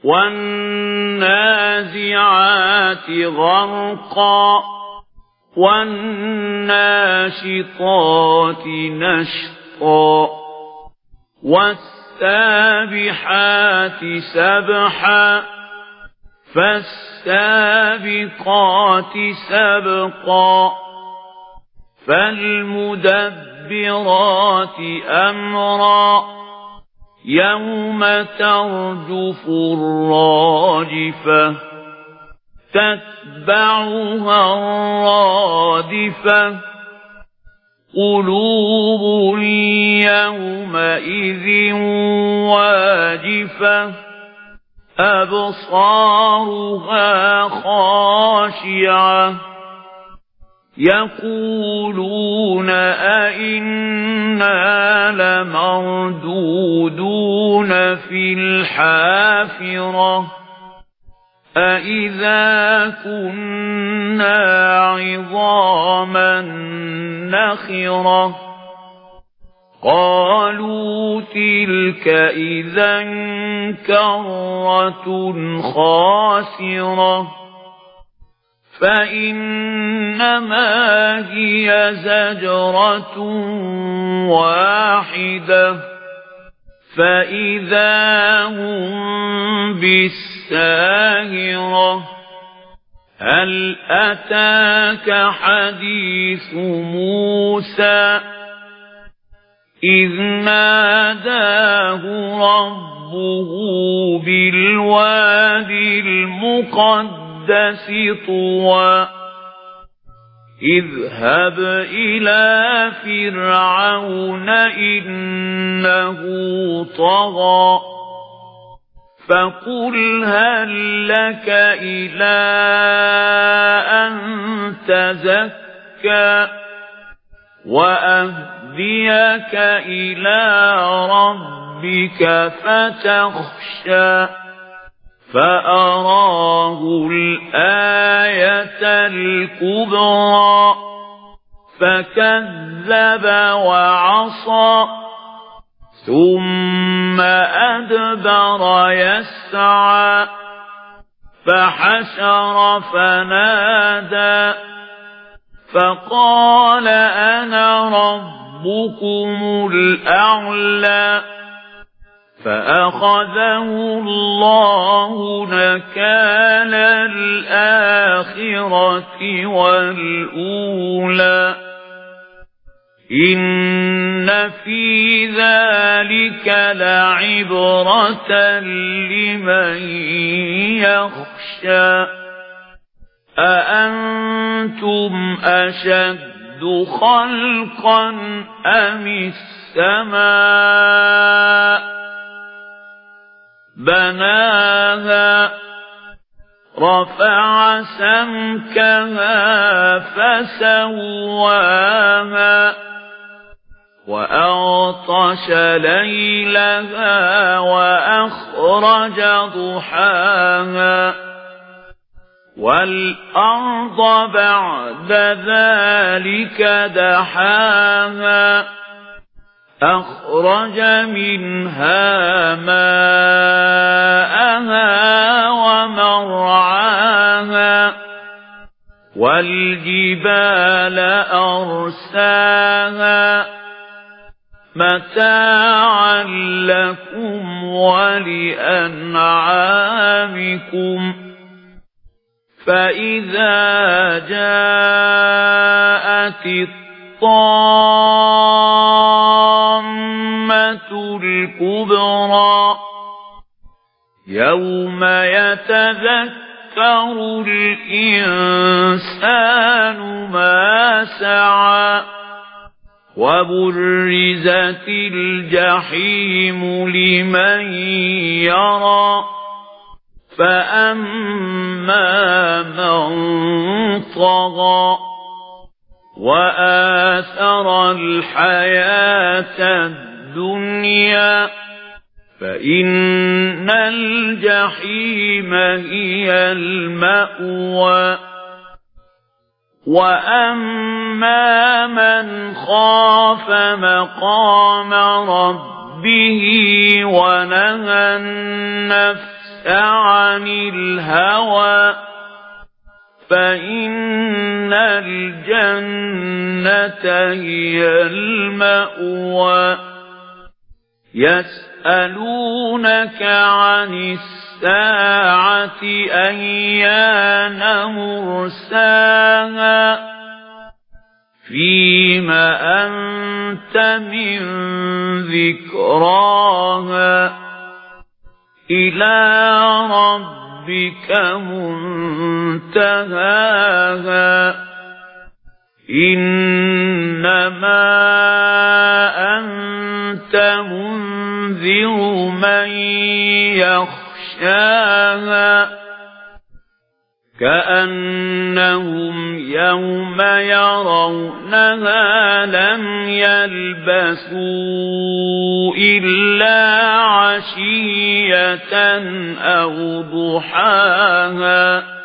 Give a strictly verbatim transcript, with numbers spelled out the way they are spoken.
والنازعات غرقا والناشطات نشطا والسابحات سبحا فالسابقات سبقا فالمدبرات أمرا يوم ترجف الراجفة تتبعها الرادفة قلوب يومئذ واجفة أبصارها خاشعة يقولون أئنا لمردودون في الحافرة أئذا كنا عظاما نخرة قالوا تلك إذا كرة خاسرة فإنما هي زجرة واحدة فإذا هم بالساهرة هل أتاك حديث موسى إذ ناداه ربه بالوادي المقدس طوى اذهب إلى فرعون إنه طغى فقل هل لك إلى أن تزكى وأهديك إلى ربك فتخشى فأراه الآية الكبرى فكذب وعصى ثم أدبر يسعى فحشر فنادى فقال أنا ربكم الأعلى فأخذه الله نكال الآخرة والأولى إن في ذلك لعبرة لمن يخشى أأنتم أشد خلقا أم السماء بناها رفع سمكها فسواها وأغطش ليلها وأخرج ضحاها والأرض بعد ذلك دحاها أخرج منها ماءها ومرعاها والجبال أرساها متاعا لكم ولأنعامكم فإذا جاءت الطامة الكبرى يوم يتذكر الإنسان ما سعى وبرزت الجحيم لمن يرى فأما من طغى وآثر الحياة الدنيا فإن الجحيم هي المأوى وأما من خاف مقام ربه ونهى النفس عن الهوى فإن الجنة هي المأوى يسألونك عن الساعة أيان مرساها فيم أنت من ذكراها إلى ربك منتهاها إنما أنت منذر من يخشاها كأنهم يوم يرونها لم يلبثوا إلا عشية أو ضحاها